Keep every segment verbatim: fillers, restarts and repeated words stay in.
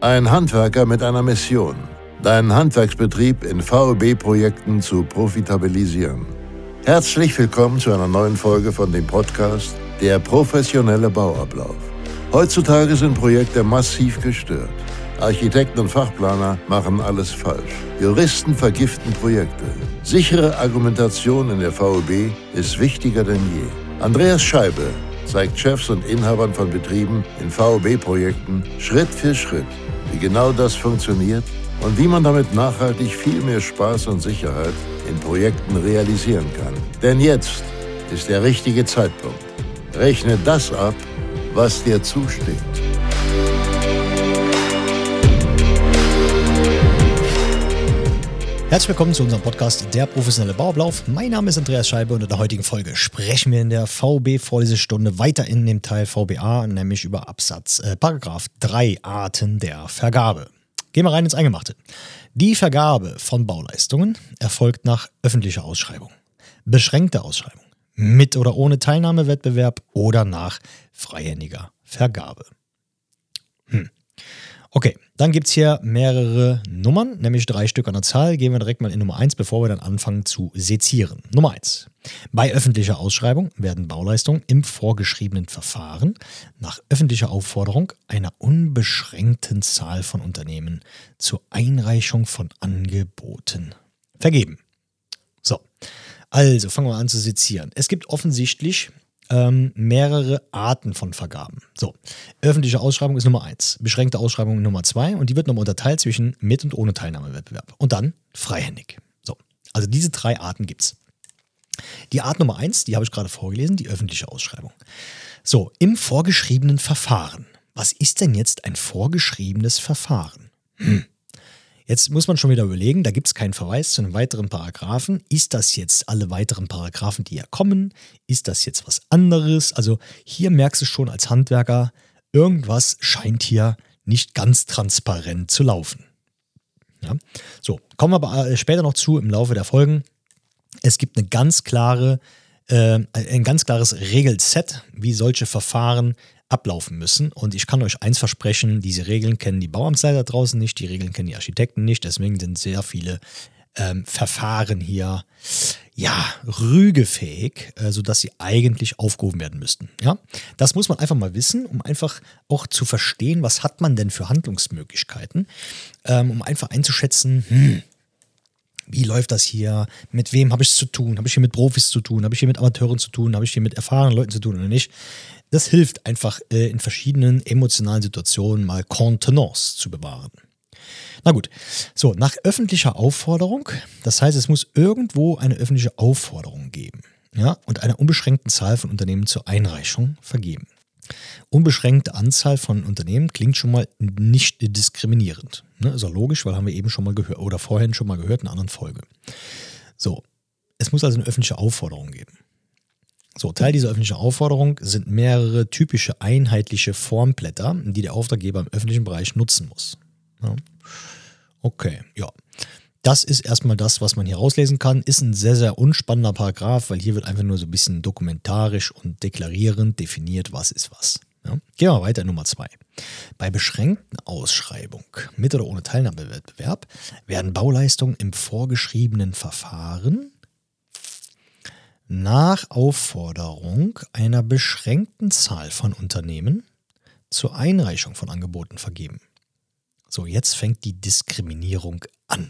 Ein Handwerker mit einer Mission: deinen Handwerksbetrieb in V E B-Projekten zu profitabilisieren. Herzlich willkommen zu einer neuen Folge von dem Podcast Der professionelle Bauablauf. Heutzutage sind Projekte massiv gestört. Architekten und Fachplaner machen alles falsch. Juristen vergiften Projekte. Sichere Argumentation in der V E B ist wichtiger denn je. Andreas Scheibe zeigt Chefs und Inhabern von Betrieben in V E B-Projekten Schritt für Schritt, wie genau das funktioniert und wie man damit nachhaltig viel mehr Spaß und Sicherheit in Projekten realisieren kann. Denn jetzt ist der richtige Zeitpunkt. Rechne das ab, was dir zusteht. Herzlich willkommen zu unserem Podcast Der professionelle Bauablauf. Mein Name ist Andreas Scheibe und in der heutigen Folge sprechen wir in der V E B-Vorlesestunde weiter in dem Teil V B A, nämlich über Absatz äh, Paragraph drei Arten der Vergabe. Gehen wir rein ins Eingemachte. Die Vergabe von Bauleistungen erfolgt nach öffentlicher Ausschreibung, beschränkter Ausschreibung, mit oder ohne Teilnahmewettbewerb oder nach freihändiger Vergabe. Hm. Okay, dann gibt es hier mehrere Nummern, nämlich drei Stück an der Zahl. Gehen wir direkt mal in Nummer eins, bevor wir dann anfangen zu sezieren. Nummer eins. Bei öffentlicher Ausschreibung werden Bauleistungen im vorgeschriebenen Verfahren nach öffentlicher Aufforderung einer unbeschränkten Zahl von Unternehmen zur Einreichung von Angeboten vergeben. So, also fangen wir an zu sezieren. Es gibt offensichtlich Ähm, mehrere Arten von Vergaben. So, öffentliche Ausschreibung ist Nummer eins, beschränkte Ausschreibung Nummer zwei und die wird nochmal unterteilt zwischen mit und ohne Teilnahmewettbewerb. Und dann freihändig. So, also diese drei Arten gibt's. Die Art Nummer eins, die habe ich gerade vorgelesen, die öffentliche Ausschreibung. So, im vorgeschriebenen Verfahren. Was ist denn jetzt ein vorgeschriebenes Verfahren? Hm. Jetzt muss man schon wieder überlegen, da gibt es keinen Verweis zu einem weiteren Paragraphen. Ist das jetzt alle weiteren Paragraphen, die hier kommen? Ist das jetzt was anderes? Also hier merkst du schon als Handwerker, irgendwas scheint hier nicht ganz transparent zu laufen. Ja? So, kommen wir aber später noch zu im Laufe der Folgen. Es gibt eine ganz klare, äh, ein ganz klares Regelset, wie solche Verfahren ablaufen müssen. Und ich kann euch eins versprechen, diese Regeln kennen die Bauamtsleiter draußen nicht, die Regeln kennen die Architekten nicht, deswegen sind sehr viele ähm, Verfahren hier ja, rügefähig, äh, sodass sie eigentlich aufgehoben werden müssten. Ja? Das muss man einfach mal wissen, um einfach auch zu verstehen, was hat man denn für Handlungsmöglichkeiten, ähm, um einfach einzuschätzen, hm, wie läuft das hier? Mit wem habe ich es zu tun? Habe ich hier mit Profis zu tun? Habe ich hier mit Amateuren zu tun? Habe ich hier mit erfahrenen Leuten zu tun oder nicht? Das hilft einfach äh, in verschiedenen emotionalen Situationen mal Kontenance zu bewahren. Na gut, so, nach öffentlicher Aufforderung, das heißt, es muss irgendwo eine öffentliche Aufforderung geben, ja, und einer unbeschränkten Zahl von Unternehmen zur Einreichung vergeben. Unbeschränkte Anzahl von Unternehmen klingt schon mal nicht diskriminierend. Ne? Ist auch logisch, weil haben wir eben schon mal gehört oder vorhin schon mal gehört in einer anderen Folge. So, es muss also eine öffentliche Aufforderung geben. So, Teil dieser öffentlichen Aufforderung sind mehrere typische einheitliche Formblätter, die der Auftraggeber im öffentlichen Bereich nutzen muss. Ja. Okay, ja. Das ist erstmal das, was man hier rauslesen kann. Ist ein sehr, sehr unspannender Paragraph, weil hier wird einfach nur so ein bisschen dokumentarisch und deklarierend definiert, was ist was. Ja. Gehen wir weiter in Nummer zwei. Bei beschränkten Ausschreibung mit oder ohne Teilnahmewettbewerb werden Bauleistungen im vorgeschriebenen Verfahren nach Aufforderung einer beschränkten Zahl von Unternehmen zur Einreichung von Angeboten vergeben. So, jetzt fängt die Diskriminierung an.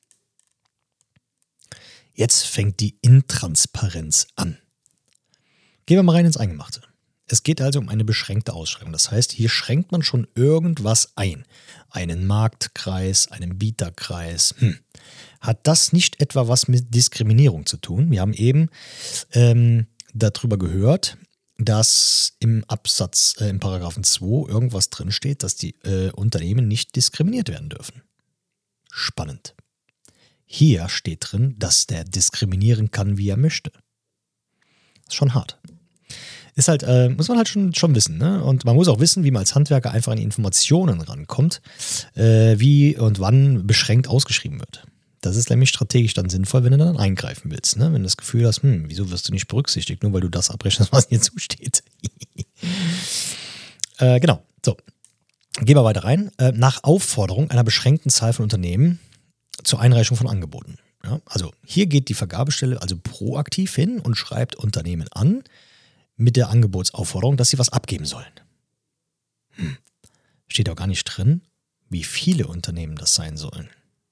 Jetzt fängt die Intransparenz an. Gehen wir mal rein ins Eingemachte. Es geht also um eine beschränkte Ausschreibung. Das heißt, hier schränkt man schon irgendwas ein. Einen Marktkreis, einen Bieterkreis. Hm. Hat das nicht etwa was mit Diskriminierung zu tun? Wir haben eben ähm, darüber gehört, dass im Absatz, äh, im Paragraphen zwei irgendwas drinsteht, dass die äh, Unternehmen nicht diskriminiert werden dürfen. Spannend. Hier steht drin, dass der diskriminieren kann, wie er möchte. Ist schon hart. Ist halt, äh, muss man halt schon, schon wissen, ne? Und man muss auch wissen, wie man als Handwerker einfach an die Informationen rankommt, äh, wie und wann beschränkt ausgeschrieben wird. Das ist nämlich strategisch dann sinnvoll, wenn du dann eingreifen willst, ne? Wenn du das Gefühl hast, hm, wieso wirst du nicht berücksichtigt, nur weil du das abrechnest, was dir zusteht. äh, genau, so. Gehen wir weiter rein. Äh, nach Aufforderung einer beschränkten Zahl von Unternehmen zur Einreichung von Angeboten. Ja, also hier geht die Vergabestelle also proaktiv hin und schreibt Unternehmen an mit der Angebotsaufforderung, dass sie was abgeben sollen. Hm. Steht auch gar nicht drin, wie viele Unternehmen das sein sollen.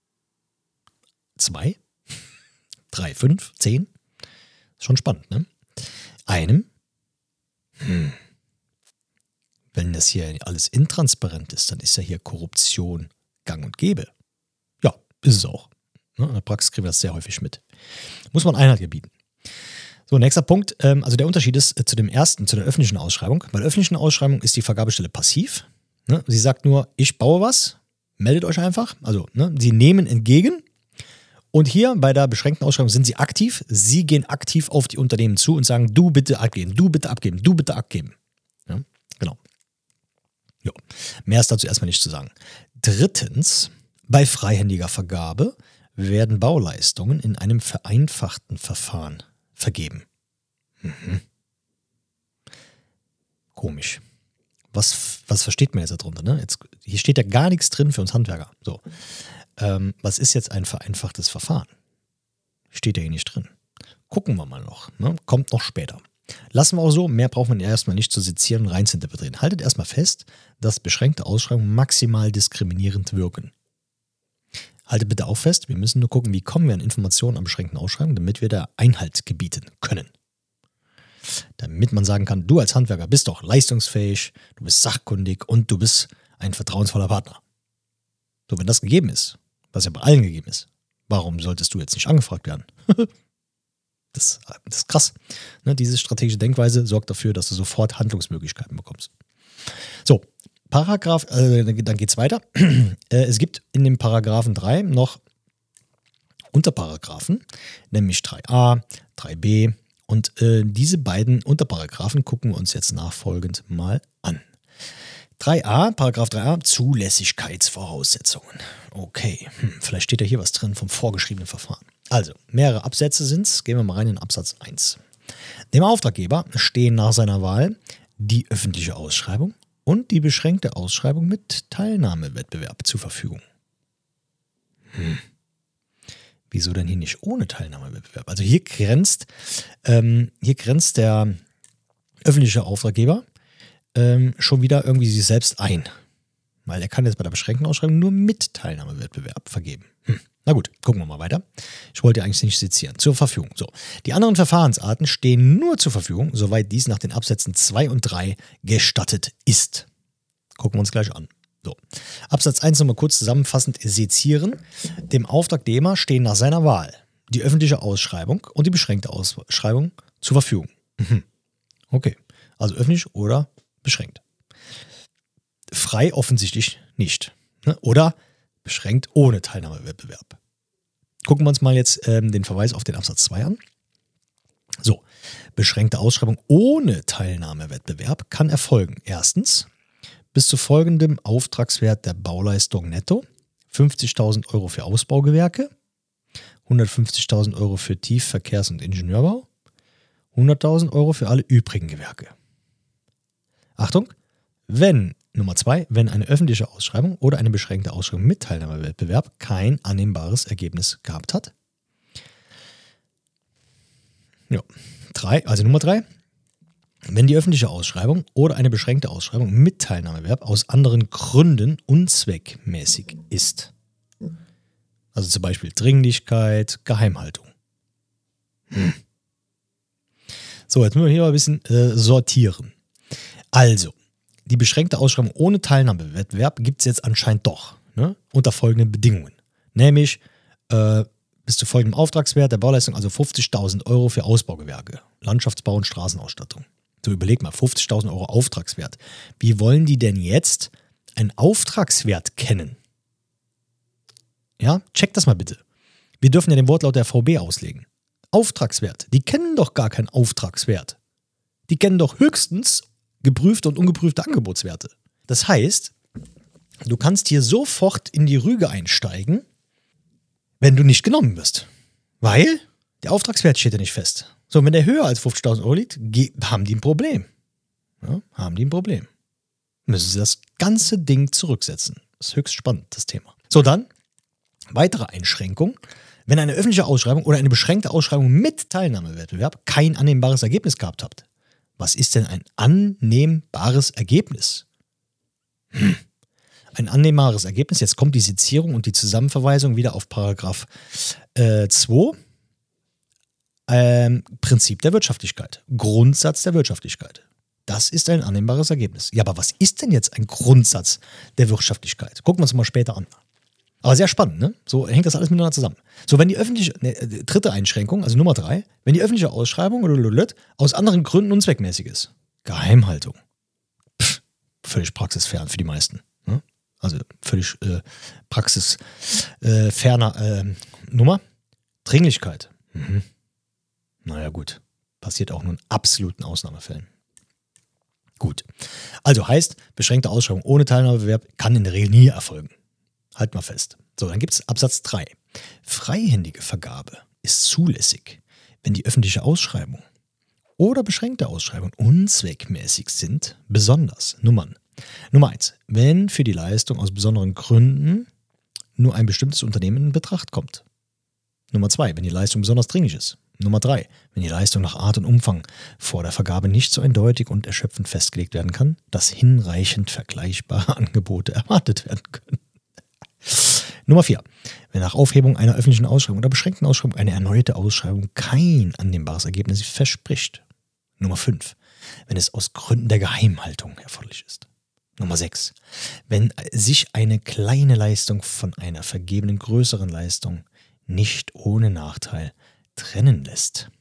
Zwei? Drei, fünf, zehn? Schon spannend, ne? Einem? Hm. Wenn das hier alles intransparent ist, dann ist ja hier Korruption gang und gäbe. Ja, ist es auch. In der Praxis kriegen wir das sehr häufig mit. Muss man Einhalt gebieten. So, nächster Punkt. Also der Unterschied ist zu dem ersten, zu der öffentlichen Ausschreibung. Bei der öffentlichen Ausschreibung ist die Vergabestelle passiv. Sie sagt nur, ich baue was, meldet euch einfach. Also, sie nehmen entgegen. Und hier bei der beschränkten Ausschreibung sind sie aktiv. Sie gehen aktiv auf die Unternehmen zu und sagen, du bitte abgeben, du bitte abgeben, du bitte abgeben. Ja, genau. Jo. Mehr ist dazu erstmal nicht zu sagen. Drittens, bei freihändiger Vergabe werden Bauleistungen in einem vereinfachten Verfahren vergeben. Mhm. Komisch. Was, was versteht man jetzt darunter? Ne? Jetzt, hier steht ja gar nichts drin für uns Handwerker. So. Ähm, was ist jetzt ein vereinfachtes Verfahren? Steht ja hier nicht drin. Gucken wir mal noch. Ne? Kommt noch später. Lassen wir auch so, mehr braucht man erstmal nicht zu sezieren und rein zu interpretieren. Haltet erstmal fest, dass beschränkte Ausschreibungen maximal diskriminierend wirken. Haltet bitte auch fest, wir müssen nur gucken, wie kommen wir an Informationen an beschränkten Ausschreibungen, damit wir da Einhalt gebieten können. Damit man sagen kann, du als Handwerker bist doch leistungsfähig, du bist sachkundig und du bist ein vertrauensvoller Partner. So, wenn das gegeben ist, was ja bei allen gegeben ist, warum solltest du jetzt nicht angefragt werden? das, das ist krass. Ne, diese strategische Denkweise sorgt dafür, dass du sofort Handlungsmöglichkeiten bekommst. So, Paragraph, äh, dann geht es weiter. äh, es gibt in dem Paragraphen drei noch Unterparagraphen, nämlich drei a, drei b und äh, diese beiden Unterparagraphen gucken wir uns jetzt nachfolgend mal an. drei a, Paragraph drei a, Zulässigkeitsvoraussetzungen. Okay, hm, vielleicht steht ja hier was drin vom vorgeschriebenen Verfahren. Also, mehrere Absätze sind es. Gehen wir mal rein in Absatz eins. Dem Auftraggeber stehen nach seiner Wahl die öffentliche Ausschreibung und die beschränkte Ausschreibung mit Teilnahmewettbewerb zur Verfügung. Hm. Wieso denn hier nicht ohne Teilnahmewettbewerb? Also hier grenzt, ähm, hier grenzt der öffentliche Auftraggeber ähm, schon wieder irgendwie sich selbst ein. Weil er kann jetzt bei der beschränkten Ausschreibung nur mit Teilnahmewettbewerb vergeben. Hm. Na gut, gucken wir mal weiter. Ich wollte eigentlich nicht sezieren. Zur Verfügung. So. Die anderen Verfahrensarten stehen nur zur Verfügung, soweit dies nach den Absätzen zwei und drei gestattet ist. Gucken wir uns gleich an. So. Absatz eins nochmal kurz zusammenfassend sezieren. Dem Auftraggeber stehen nach seiner Wahl die öffentliche Ausschreibung und die beschränkte Ausschreibung zur Verfügung. Mhm. Okay. Also öffentlich oder beschränkt. Frei offensichtlich nicht. Ne? Oder beschränkt ohne Teilnahmewettbewerb. Gucken wir uns mal jetzt ähm, den Verweis auf den Absatz zwei an. So, beschränkte Ausschreibung ohne Teilnahmewettbewerb kann erfolgen. Erstens, bis zu folgendem Auftragswert der Bauleistung netto: fünfzigtausend Euro für Ausbaugewerke, hundertfünfzigtausend Euro für Tief-, Verkehrs- und Ingenieurbau, hunderttausend Euro für alle übrigen Gewerke. Achtung, wenn, Nummer zwei, wenn eine öffentliche Ausschreibung oder eine beschränkte Ausschreibung mit Teilnahmewettbewerb kein annehmbares Ergebnis gehabt hat. Ja, drei, also Nummer drei, wenn die öffentliche Ausschreibung oder eine beschränkte Ausschreibung mit Teilnahmewettbewerb aus anderen Gründen unzweckmäßig ist. Also zum Beispiel Dringlichkeit, Geheimhaltung. Hm. So, jetzt müssen wir hier mal ein bisschen äh, sortieren. Also, die beschränkte Ausschreibung ohne Teilnahmewettbewerb gibt es jetzt anscheinend doch, ne? Unter folgenden Bedingungen. Nämlich äh, bis zu folgendem Auftragswert der Bauleistung, also fünfzigtausend Euro für Ausbaugewerke, Landschaftsbau und Straßenausstattung. So, überleg mal, fünfzigtausend Euro Auftragswert. Wie wollen die denn jetzt einen Auftragswert kennen? Ja, check das mal bitte. Wir dürfen ja den Wortlaut der V B auslegen. Auftragswert. Die kennen doch gar keinen Auftragswert. Die kennen doch höchstens geprüfte und ungeprüfte Angebotswerte. Das heißt, du kannst hier sofort in die Rüge einsteigen, wenn du nicht genommen wirst. Weil der Auftragswert steht ja nicht fest. So, wenn der höher als fünfzigtausend Euro liegt, haben die ein Problem. Ja, haben die ein Problem. müssen Sie das ganze Ding zurücksetzen. Das ist höchst spannend, das Thema. So, dann weitere Einschränkung. Wenn eine öffentliche Ausschreibung oder eine beschränkte Ausschreibung mit Teilnahmewettbewerb kein annehmbares Ergebnis gehabt habt. Was ist denn ein annehmbares Ergebnis? Hm. Ein annehmbares Ergebnis, jetzt kommt die Sezierung und die Zusammenverweisung wieder auf Paragraph äh, zwei. Ähm, Prinzip der Wirtschaftlichkeit. Grundsatz der Wirtschaftlichkeit. Das ist ein annehmbares Ergebnis. Ja, aber was ist denn jetzt ein Grundsatz der Wirtschaftlichkeit? Gucken wir uns mal später an. Aber sehr spannend, ne? So hängt das alles miteinander zusammen. So, wenn die öffentliche, ne, dritte Einschränkung, also Nummer drei, wenn die öffentliche Ausschreibung aus anderen Gründen unzweckmäßig ist. Geheimhaltung. Pff, völlig praxisfern für die meisten. Ne? Also völlig äh, praxisferner äh, Nummer. Dringlichkeit. Mhm. Naja, gut. Passiert auch nur in absoluten Ausnahmefällen. Gut. Also heißt, beschränkte Ausschreibung ohne Teilnahmebewerb kann in der Regel nie erfolgen. Halt mal fest. So, dann gibt es Absatz drei. Freihändige Vergabe ist zulässig, wenn die öffentliche Ausschreibung oder beschränkte Ausschreibung unzweckmäßig sind, besonders Nummern. Nummer eins. Wenn für die Leistung aus besonderen Gründen nur ein bestimmtes Unternehmen in Betracht kommt. Nummer zwei. Wenn die Leistung besonders dringlich ist. Nummer drei. Wenn die Leistung nach Art und Umfang vor der Vergabe nicht so eindeutig und erschöpfend festgelegt werden kann, dass hinreichend vergleichbare Angebote erwartet werden können. Nummer vier. Wenn nach Aufhebung einer öffentlichen Ausschreibung oder beschränkten Ausschreibung eine erneute Ausschreibung kein annehmbares Ergebnis verspricht. Nummer fünf. Wenn es aus Gründen der Geheimhaltung erforderlich ist. Nummer sechs. Wenn sich eine kleine Leistung von einer vergebenen größeren Leistung nicht ohne Nachteil trennen lässt.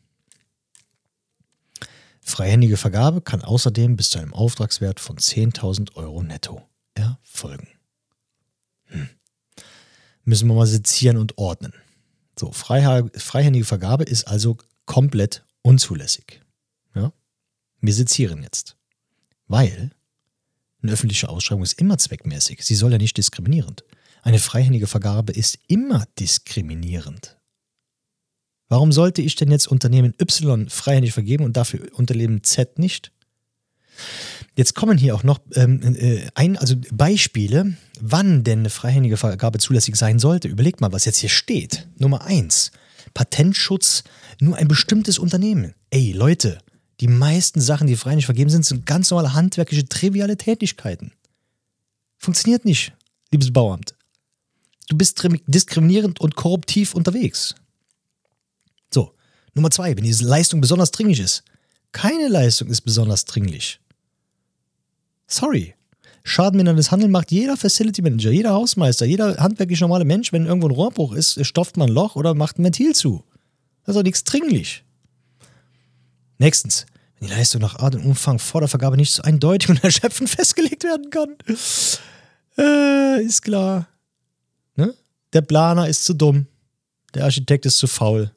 Freihändige Vergabe kann außerdem bis zu einem Auftragswert von zehntausend Euro netto erfolgen. Hm. Müssen wir mal sezieren und ordnen. So, freihändige Vergabe ist also komplett unzulässig. Ja? Wir sezieren jetzt. Weil eine öffentliche Ausschreibung ist immer zweckmäßig. Sie soll ja nicht diskriminierend. Eine freihändige Vergabe ist immer diskriminierend. Warum sollte ich denn jetzt Unternehmen Y freihändig vergeben und dafür Unternehmen Z nicht? Jetzt kommen hier auch noch ähm, äh, ein, also Beispiele, wann denn eine freihändige Vergabe zulässig sein sollte. Überlegt mal, was jetzt hier steht. Nummer eins. Patentschutz, nur ein bestimmtes Unternehmen. Ey, Leute, die meisten Sachen, die freihändig vergeben sind, sind ganz normale handwerkliche, triviale Tätigkeiten. Funktioniert nicht, liebes Bauamt. Du bist diskriminierend und korruptiv unterwegs. So, Nummer zwei, wenn diese Leistung besonders dringlich ist. Keine Leistung ist besonders dringlich. Sorry. Schadenminderndes Handeln macht jeder Facility Manager, jeder Hausmeister, jeder handwerklich normale Mensch, wenn irgendwo ein Rohrbruch ist, stopft man ein Loch oder macht ein Ventil zu. Das ist auch nichts dringlich. Nächstens, wenn die Leistung nach Art und Umfang vor der Vergabe nicht so eindeutig und erschöpfend festgelegt werden kann. Äh, ist klar. Ne? Der Planer ist zu dumm. Der Architekt ist zu faul.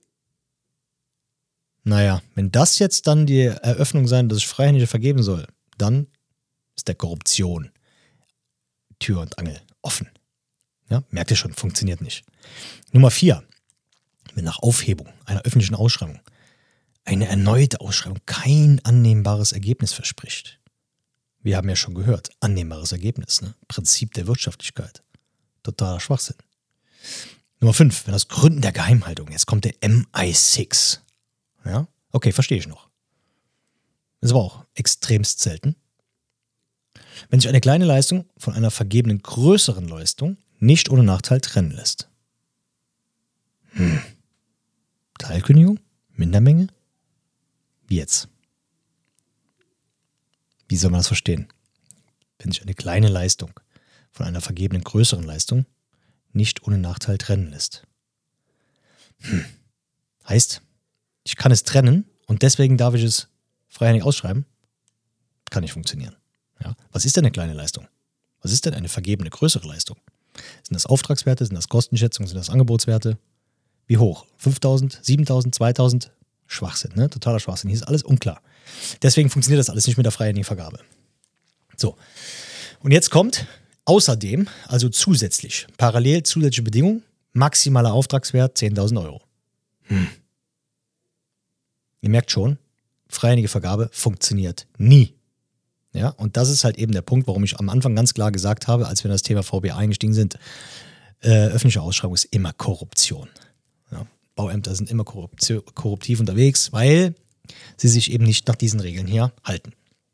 Naja, wenn das jetzt dann die Eröffnung sein, dass ich freihändig vergeben soll, dann ist der Korruption Tür und Angel offen. Ja, merkt ihr schon, funktioniert nicht. Nummer vier. Wenn nach Aufhebung einer öffentlichen Ausschreibung eine erneute Ausschreibung kein annehmbares Ergebnis verspricht. Wir haben ja schon gehört, annehmbares Ergebnis, ne? Prinzip der Wirtschaftlichkeit. Totaler Schwachsinn. Nummer fünf. Wenn aus Gründen der Geheimhaltung, jetzt kommt der M I sechs. Ja, okay, verstehe ich noch. Das war auch extremst selten. Wenn sich eine kleine Leistung von einer vergebenen größeren Leistung nicht ohne Nachteil trennen lässt. Hm. Teilkündigung? Mindermenge? Wie jetzt? Wie soll man das verstehen? Wenn sich eine kleine Leistung von einer vergebenen größeren Leistung nicht ohne Nachteil trennen lässt. Hm. Heißt, ich kann es trennen und deswegen darf ich es freihändig ausschreiben? Kann nicht funktionieren. Ja? Was ist denn eine kleine Leistung? Was ist denn eine vergebene größere Leistung? Sind das Auftragswerte? Sind das Kostenschätzungen? Sind das Angebotswerte? Wie hoch? fünftausend, siebentausend, zweitausend? Schwachsinn, ne? Totaler Schwachsinn. Hier ist alles unklar. Deswegen funktioniert das alles nicht mit der freihändigen Vergabe. So. Und jetzt kommt außerdem, also zusätzlich, parallel zusätzliche Bedingung, maximaler Auftragswert zehntausend Euro. Hm. Ihr merkt schon, freihändige Vergabe funktioniert nie. Ja, und das ist halt eben der Punkt, warum ich am Anfang ganz klar gesagt habe, als wir in das Thema V B A eingestiegen sind, äh, öffentliche Ausschreibung ist immer Korruption. Ja, Bauämter sind immer korruptiv unterwegs, weil sie sich eben nicht nach diesen Regeln hier halten.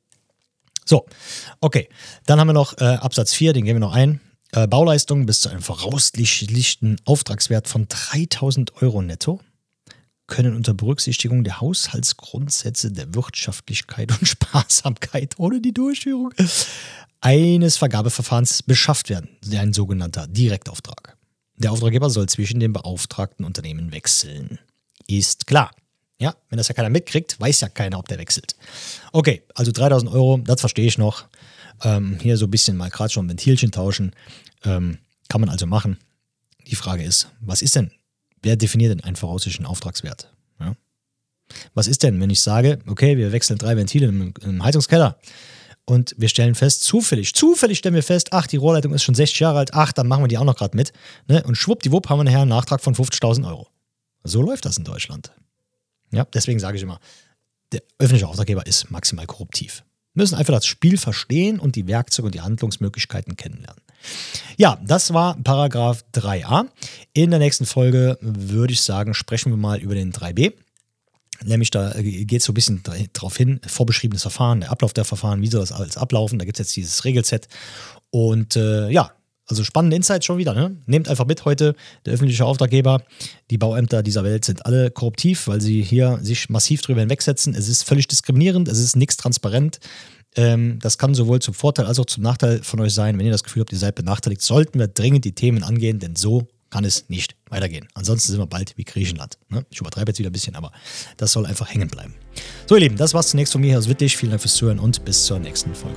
So, okay. Dann haben wir noch äh, Absatz vier, den gehen wir noch ein. Äh, Bauleistungen bis zu einem voraussichtlichen Auftragswert von dreitausend Euro netto können unter Berücksichtigung der Haushaltsgrundsätze der Wirtschaftlichkeit und Sparsamkeit ohne die Durchführung eines Vergabeverfahrens beschafft werden. Ein sogenannter Direktauftrag. Der Auftraggeber soll zwischen den beauftragten Unternehmen wechseln. Ist klar. Ja, wenn das ja keiner mitkriegt, weiß ja keiner, ob der wechselt. Okay, also dreitausend Euro, das verstehe ich noch. Ähm, hier so ein bisschen mal gerade schon ein Ventilchen tauschen. Ähm, kann man also machen. Die Frage ist, was ist denn, wer definiert denn einen voraussichtlichen Auftragswert? Ja? Was ist denn, wenn ich sage, okay, wir wechseln drei Ventile im, im Heizungskeller und wir stellen fest, zufällig, zufällig stellen wir fest, ach, die Rohrleitung ist schon sechzig Jahre alt, ach, dann machen wir die auch noch gerade mit. Ne? Und schwuppdiwupp haben wir nachher einen Nachtrag von fünfzigtausend Euro. So läuft das in Deutschland. Ja, deswegen sage ich immer, der öffentliche Auftraggeber ist maximal korruptiv. Wir müssen einfach das Spiel verstehen und die Werkzeuge und die Handlungsmöglichkeiten kennenlernen. Ja, das war Paragraph drei a. In der nächsten Folge würde ich sagen, sprechen wir mal über den drei b. Nämlich da geht es so ein bisschen darauf hin, vorbeschriebenes Verfahren, der Ablauf der Verfahren, wie soll das alles ablaufen. Da gibt es jetzt dieses Regelset. Und äh, ja, also spannende Insights schon wieder. Ne? Nehmt einfach mit heute, der öffentliche Auftraggeber, die Bauämter dieser Welt sind alle korruptiv, weil sie hier sich massiv drüber hinwegsetzen. Es ist völlig diskriminierend, es ist nichts transparent. Ähm, das kann sowohl zum Vorteil als auch zum Nachteil von euch sein. Wenn ihr das Gefühl habt, ihr seid benachteiligt, sollten wir dringend die Themen angehen, denn so kann es nicht weitergehen. Ansonsten sind wir bald wie Griechenland. Ne? Ich übertreibe jetzt wieder ein bisschen, aber das soll einfach hängen bleiben. So ihr Lieben, das war's zunächst von mir aus Wittlich. Vielen Dank fürs Zuhören und bis zur nächsten Folge.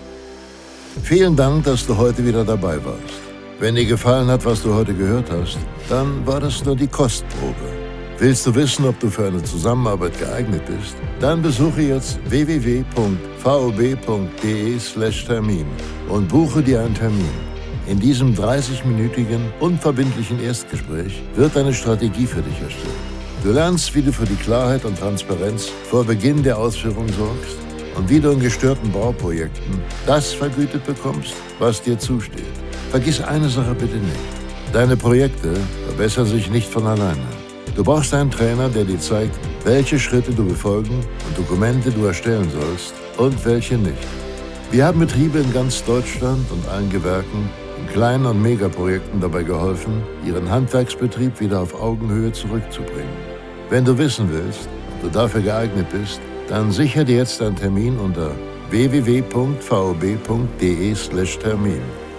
Vielen Dank, dass du heute wieder dabei warst. Wenn dir gefallen hat, was du heute gehört hast, dann war das nur die Kostprobe. Willst du wissen, ob du für eine Zusammenarbeit geeignet bist? Dann besuche jetzt w w w punkt v o b punkt d e slash Termin und buche dir einen Termin. In diesem dreißigminütigen, unverbindlichen Erstgespräch wird eine Strategie für dich erstellt. Du lernst, wie du für die Klarheit und Transparenz vor Beginn der Ausführung sorgst und wie du in gestörten Bauprojekten das vergütet bekommst, was dir zusteht. Vergiss eine Sache bitte nicht. Deine Projekte verbessern sich nicht von alleine. Du brauchst einen Trainer, der dir zeigt, welche Schritte du befolgen und Dokumente du erstellen sollst und welche nicht. Wir haben Betriebe in ganz Deutschland und allen Gewerken in kleinen und Megaprojekten dabei geholfen, ihren Handwerksbetrieb wieder auf Augenhöhe zurückzubringen. Wenn du wissen willst, ob du dafür geeignet bist, dann sichere dir jetzt einen Termin unter w w w punkt v o b punkt d e slash Termin.